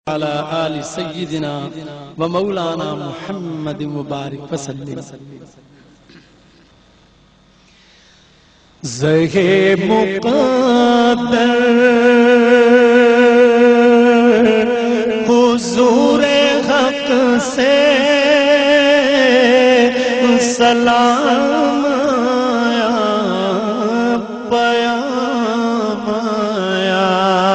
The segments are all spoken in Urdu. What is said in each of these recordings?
وعلى آل سيدنا ومولانا محمد مبارک وسلم. زہے مقدر حضور حق سے سلام آیا، پیام آیا.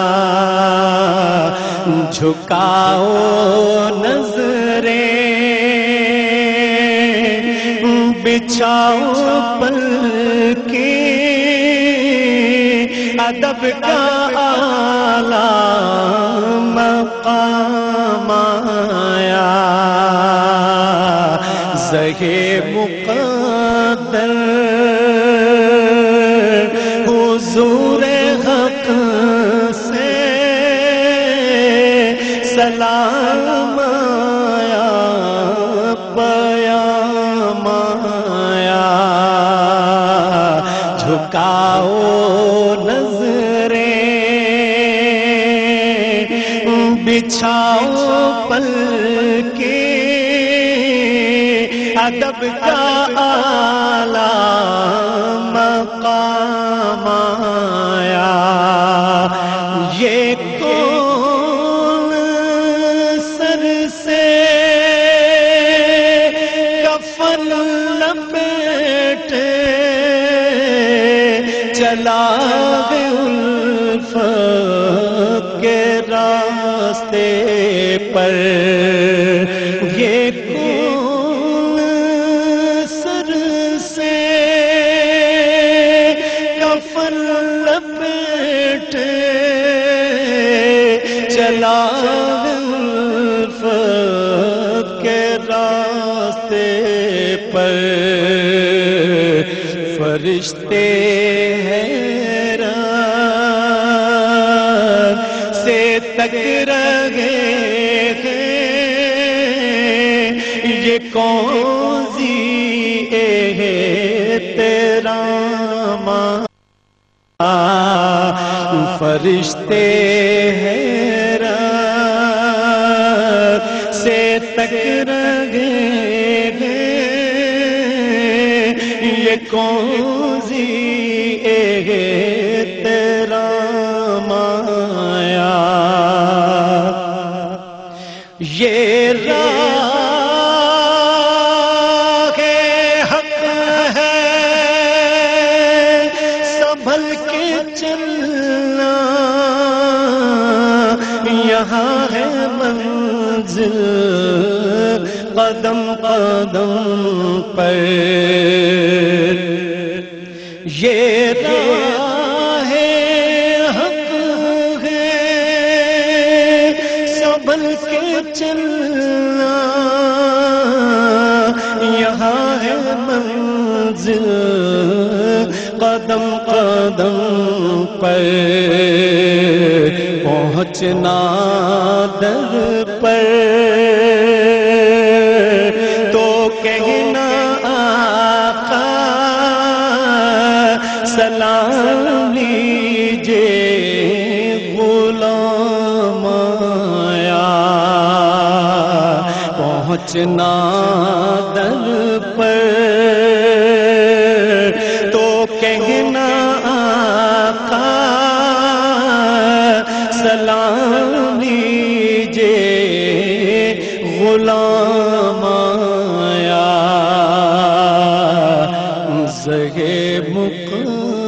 جھکاؤ نظریں، بچھاؤ پلکیں، ادب کا اعلیٰ مقام آیا. زہے مقدر حضور حق سے سلام آیا، پیام آیا. جھکاؤ نظریں، بچھاؤ پلکیں، ادب کا اعلیٰ مقام آیا. یہ کون سر سے کفن لپیٹے چلا ہے الفت کے راستے پر. یہ کون سر سے کفن لپیٹے چلا ہے الفت کے راستے پر. فرشتے حیران سے تک رہے ہیں، یہ کون سی احترام. فرشتے حیران سے تک رہے ہیں، یہ کون سی احترام آیا. یہ راہ حق ہے، سنبھل کے چلنا، یہاں ہے منزل قدم قدم پر. یہ راہ حق ہے، سنبھل کے چلنا، یہاں ہے منزل قدم قدم پر. پہنچنا در پر تو کہنا آقا سلام لیجے غلام آیا. پہنچنا در پر تو کہنا آقا سلام لیجے غلام آیا. زہے مقدر